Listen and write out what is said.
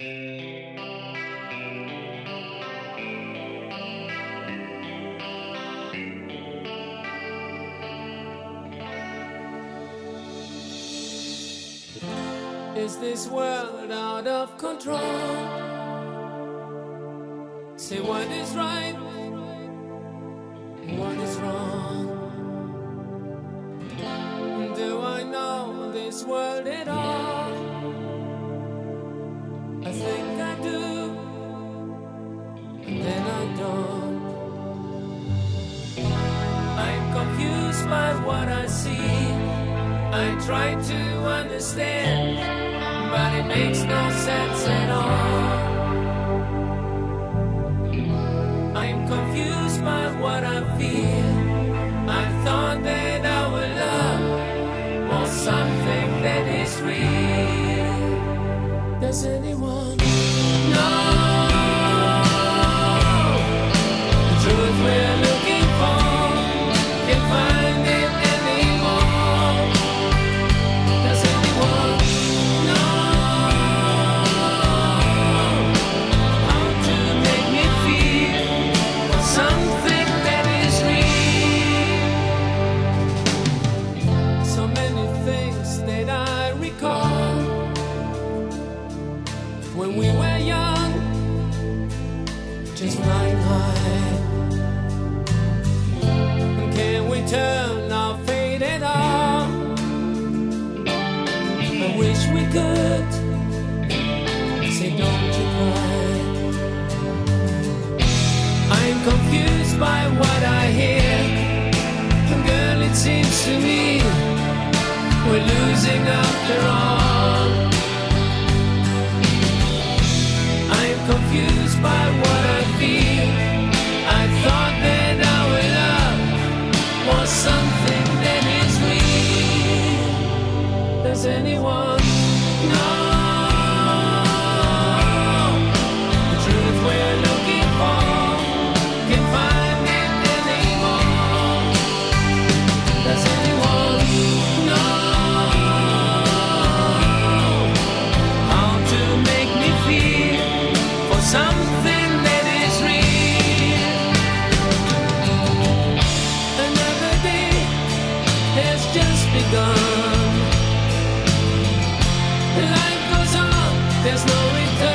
Is this world out of control? Say what is right, what is wrong? Do I know this world at all? I think I do, and then I don't. I'm confused by what I see. I try to understand, but it makes no sense at all. I'm confused by what I feel. I thought that our love was something that is real. Does anyone know the truth we're looking for? Can't find it anymore. Does anyone know how to make me feel something that is real? So many things that I recall when we were young, just flying high. Can we turn our fate at all? I wish we could. Say don't you cry. I'm confused by what I hear. Girl, it seems to me we're losing after all. I'm confused by what I feel. I thought that our love was something that is real. Does anyone know the truth we're looking for? Can't find it anymore. Does anyone know how to make me feel for something that is real? Another day has just begun. Life goes on, there's no return.